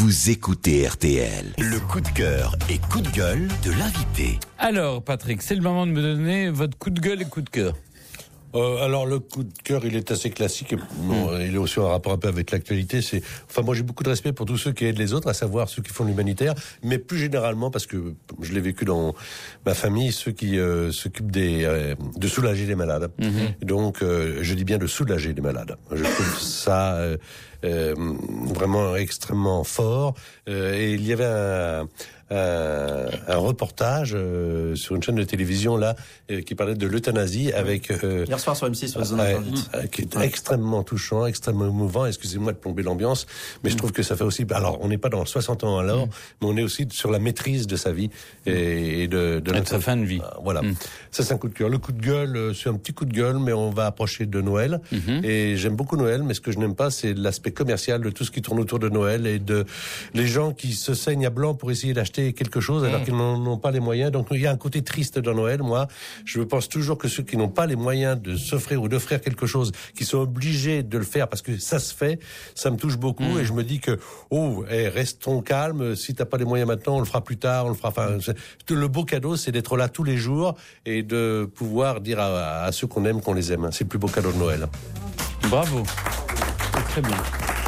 Vous écoutez RTL. Le coup de cœur et coup de gueule de l'invité. Alors, Patrick, c'est le moment de me donner votre coup de gueule et coup de cœur. Alors le coup de cœur, il est assez classique. Bon, il est aussi en rapport un peu avec l'actualité. Moi j'ai beaucoup de respect pour tous ceux qui aident les autres, à savoir ceux qui font l'humanitaire, mais plus généralement parce que je l'ai vécu dans ma famille, ceux qui s'occupent de soulager les malades. Donc je dis bien de soulager les malades. Je trouve ça vraiment extrêmement fort. Et il y avait un reportage sur une chaîne de télévision là qui parlait de l'euthanasie avec hier soir sur M6 sur les zones interdites, qui est extrêmement touchant, extrêmement émouvant. Excusez-moi de plomber l'ambiance, mais je trouve que ça fait aussi. Alors, on n'est pas dans 60 ans alors, mais on est aussi sur la maîtrise de sa vie et de sa fin de vie. Voilà. Ça, c'est un coup de cœur. Le coup de gueule, c'est un petit coup de gueule, mais on va approcher de Noël. Et j'aime beaucoup Noël, mais ce que je n'aime pas, c'est l'aspect commercial de tout ce qui tourne autour de Noël et de les gens qui se saignent à blanc pour essayer d'acheter quelque chose alors qu'ils n'en ont pas les moyens. Donc il y a un côté triste dans Noël. Moi, je pense toujours que ceux qui n'ont pas les moyens de s'offrir ou d'offrir quelque chose, qui sont obligés de le faire parce que ça se fait, ça me touche beaucoup. Et je me dis que restons calmes. Si t'as pas les moyens maintenant, on le fera plus tard. On le fera. Enfin, le beau cadeau, c'est d'être là tous les jours et de pouvoir dire à ceux qu'on aime qu'on les aime. C'est le plus beau cadeau de Noël. Bravo, c'est très bien.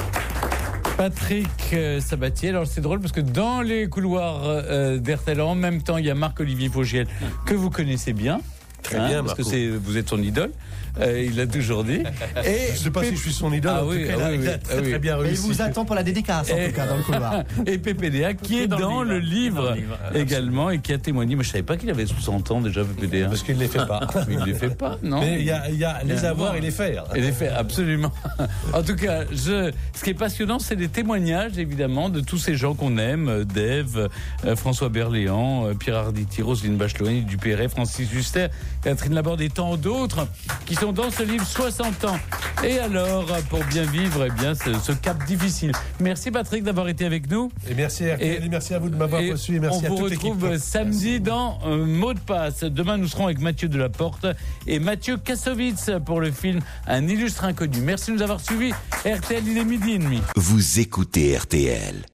Patrick Sabatier, alors c'est drôle parce que dans les couloirs d'RTL, en même temps, il y a Marc-Olivier Fogiel, que vous connaissez bien. Très bien, parce Marco. que vous êtes son idole. Il l'a toujours dit. Et je sais pas si je suis son idole. Il a très bien réussi. il vous attend pour la dédicace en tout cas dans le couloir. Et PPDA qui est dans le livre également et qui a témoigné. Mais je savais pas qu'il avait 60 ans déjà, PPDA. Parce qu'il ne les fait pas. Mais il ne les fait pas, non. Mais il y a les avoir et les faire. Et les faire, absolument. En tout cas, ce qui est passionnant, c'est les témoignages, évidemment, de tous ces gens qu'on aime. Dave, François Berléand, Pierre Arditi, Roselyne Bachelot, Annie Dupéret, Francis Huster, Catherine Laborde et tant d'autres qui sont dans ce livre 60 ans. Et alors, pour bien vivre, ce cap difficile. Merci Patrick d'avoir été avec nous. Et merci RTL, et merci à vous de m'avoir reçu. Et merci à toute l'équipe. On vous retrouve samedi dans Mot de passe. Demain, nous serons avec Mathieu Delaporte et Mathieu Kassovitz pour le film Un illustre inconnu. Merci de nous avoir suivis. RTL, il est 12h30. Vous écoutez RTL.